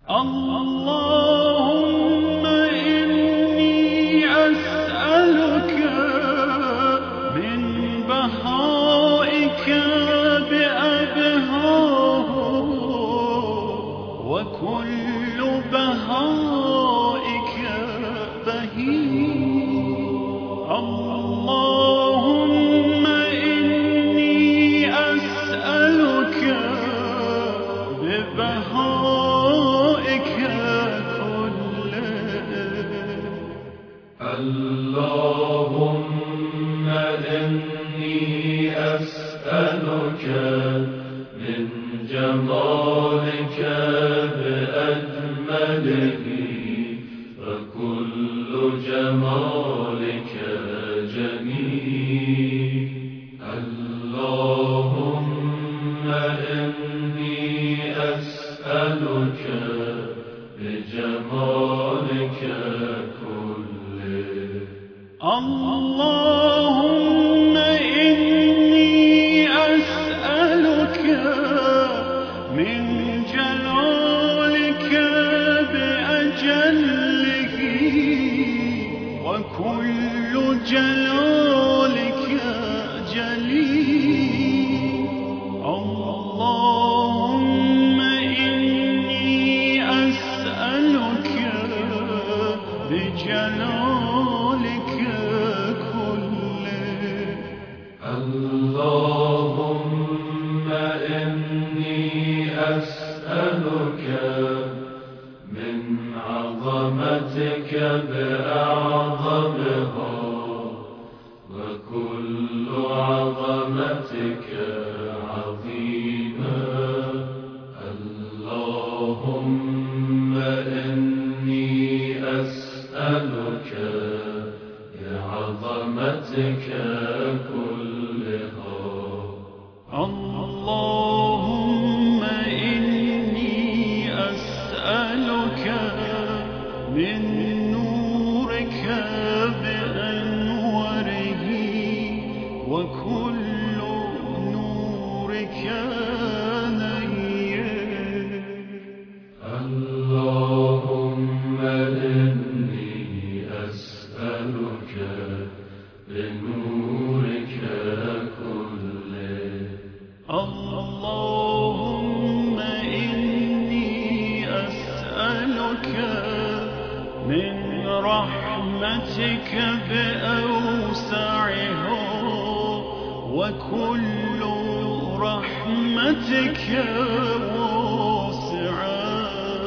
اللهم إني أسألك من بهائك بأبهاه وكل بهائك بهي. اللهم إني أسألك ببهائك كله. اللهم إني أسألك من جمالك بأجمله فكل جمالك جميل. اللهم إني أسألك بجمالك كله. اللهم إني أسألك من جلالك بأجله وكل جلالك جليل. اللهم إني أسألك بجلالك كله. اللهم إني أسألك من عظمتك بأعظمها وكل عظمتك عظيمة. اللهم إني أسألك بعظمتك كلها. اللهم إني أسألك من نورك بأنوره وكل نورك نير. اللهم إني أسألك بنورك كله. اللهم إني أسألك من رحمتك بأوسعها وكل رحمتك واسعة.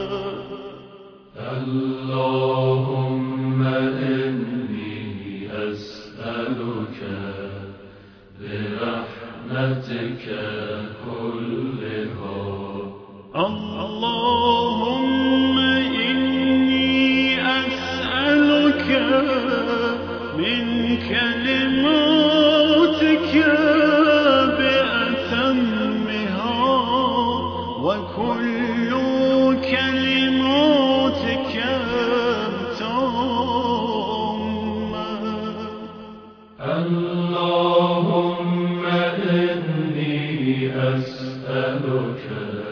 اللهم إني أسألك برحمتك كلها. اللهم إني أسألك من كلماتك بأتمها وكل كلماتك تامة. اللهم إني أسألك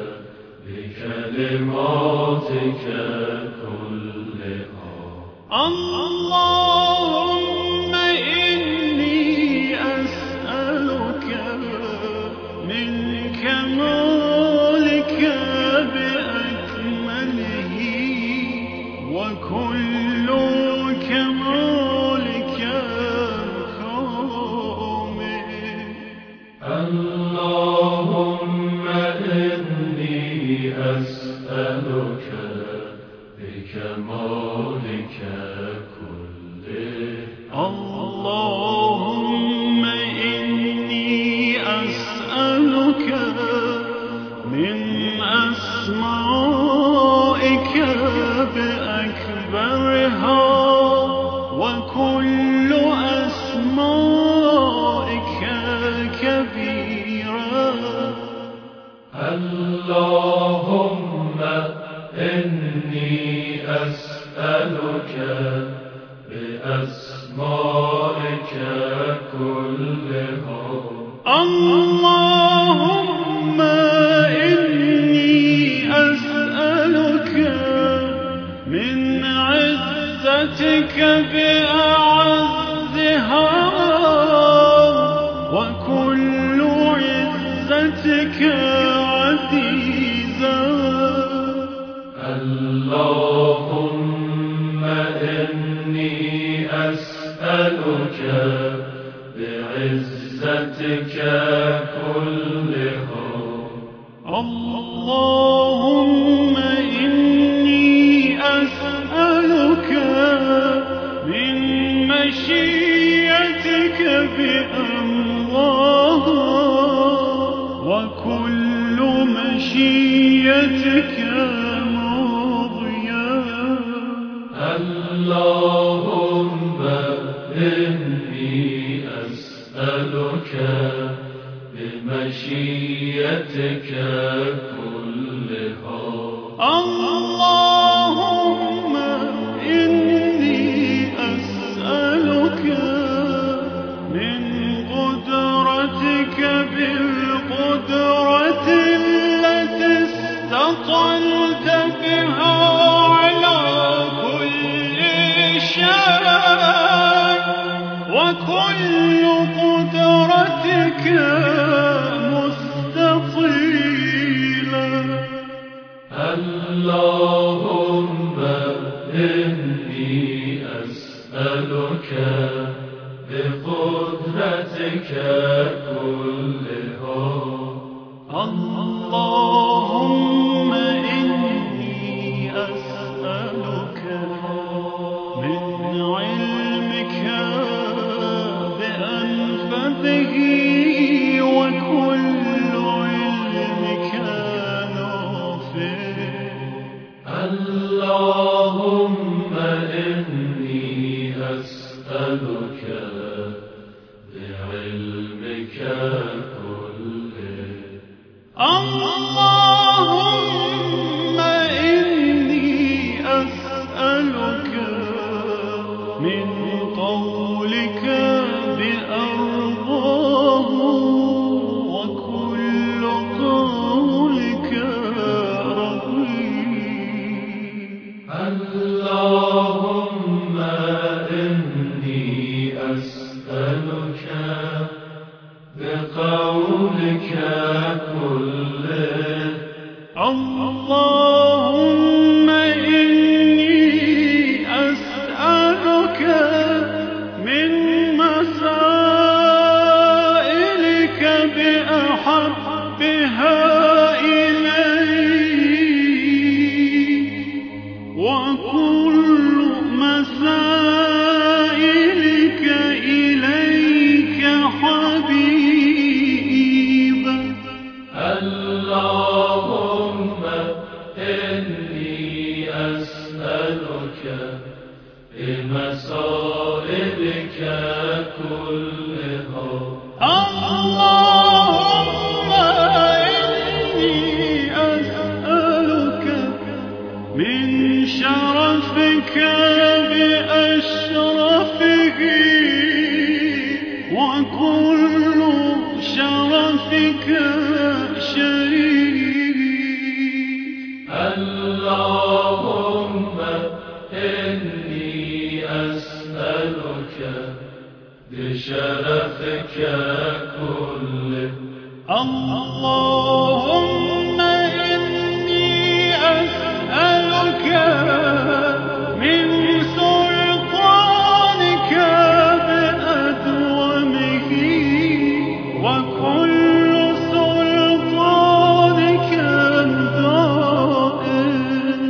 بكلماتك كلها. اللهم إني أسألك من كمالك بأكمله وكل كمالك كامل. اللهم إني أسألك بكمالك كله. اللهم إني أسألك من أسمائك بأكبرها وكل أسمائك كبيرة. اللهم إني أسألك بأسمائك كلها. اللهم إني أسألك بعزتك بأعزها وكل عزتك عزيزا. اللهم إني أسألك بعزتك كلها. اللهم إني أسألك من مشيئتك بأمرها وكل مشيئتك ماضية. اللهم إني أسألك بمشيئتك كلها. اللهم إني أسألك من قدرتك بالقدرة التي استطلت بها على كل شيء وكل قدرتك مستطيلة. اللهم إني أسألك بقدرتك كلها. اللهم إني أسألك من علمك بأنفذه وكل علمك نافع. اللهم إني أسألك بعلمك كله. اللهم إني أسألك من قولك بأرضاه وكل قولك رضيت. اللهم إني أسألك بقولك كله. اللهم إني أسألك من مسائلك بأحبها إليك وكل مسائلك إليك حبيبا. اللهم إني أسألك بمصائبك كلها. اللهم إني أسألك من شرفك بأشرفه وكل شرفك شريف. اللهم إني أسألك بشرفك كله. اللهم إني أسألك من سلطانك بأدومه وكل سلطانك دائم.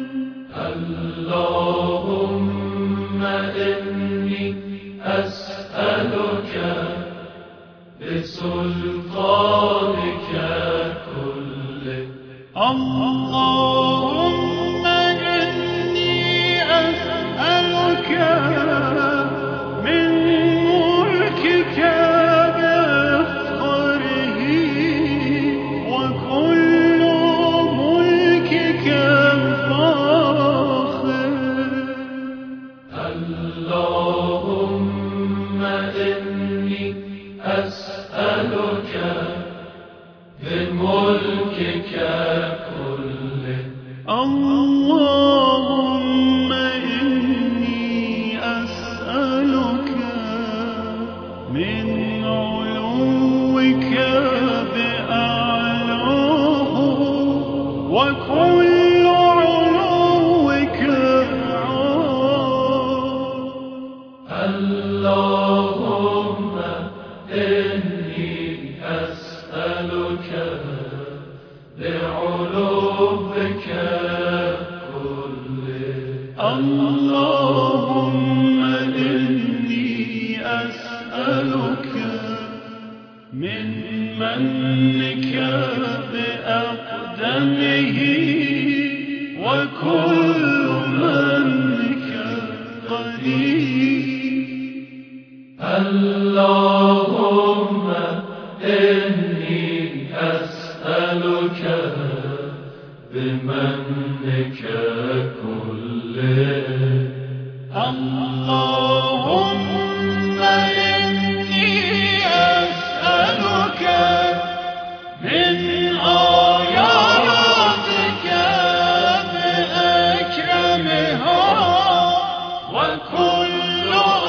اللهم إني أسألك بسلطانك كله. اللهم إني أسألك من ملكك بأفخره وكل ملكك فاخر. اللهم إني أسألك بملكك كله. اللهم إني وكل علوك عون. اللهم إني أسألك بعلومك كلها. اللهم إني أسألك من منك بأقدمه وكل منك قريب. اللهم إني أسألك بمنك كله. اللهم إني أسألك من آياتك بأكرمها وكل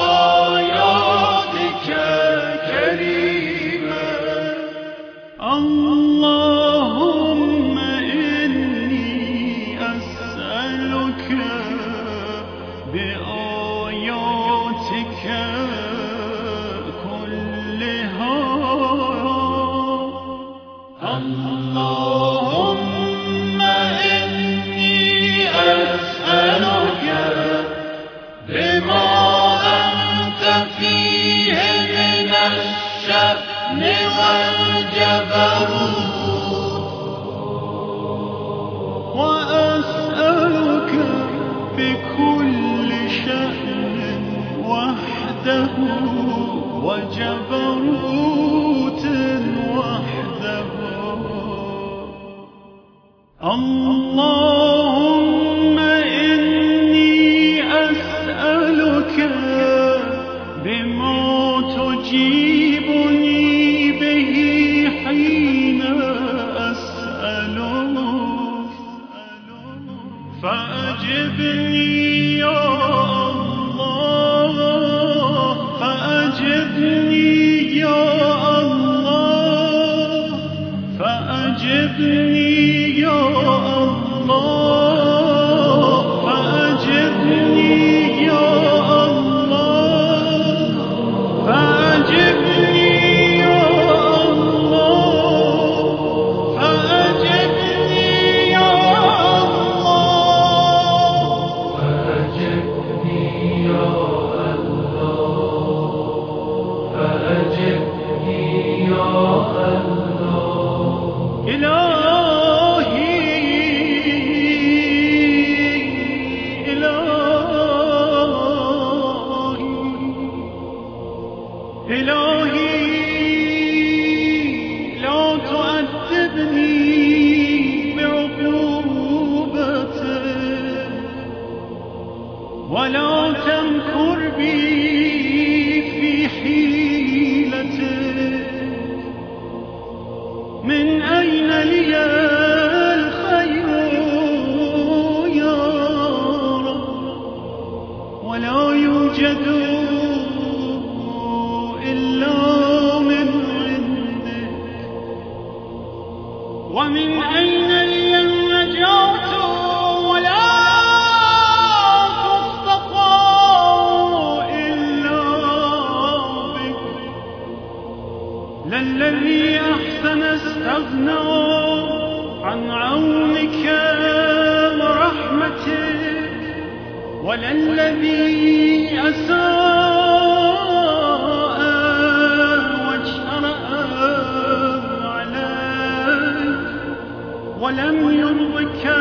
آياتك كريمة. اللهم إني أسألك بآياتك كلها. اللهم إني أسألك بما أنت فيه من الشأن والجبروت، وأسألك بكل شأن وحده وجبروت وحده. اللهم إني أسألك بما تجيبني به حين أسألك، فأجبني يا الله، فأجبني يا الله، فأجبني يا الله، فأجبني يا الله، فأجبني يا الله، فأجبني يا الله، فأجبني يا الله، فأجبني يا الله. إلهي إلهي لا تؤدبني بعقوبتك ولا تمكر بي في حيلتك. من أين لي الخير يا رب؟ ولا يوجد إلا من عندك. ومن أين لي النجاة ولا تستطاع إلا بك؟ للذي أحسن استغنى عن عونك ورحمتك، وللذي أساء واجترأ عليك ولم يرضك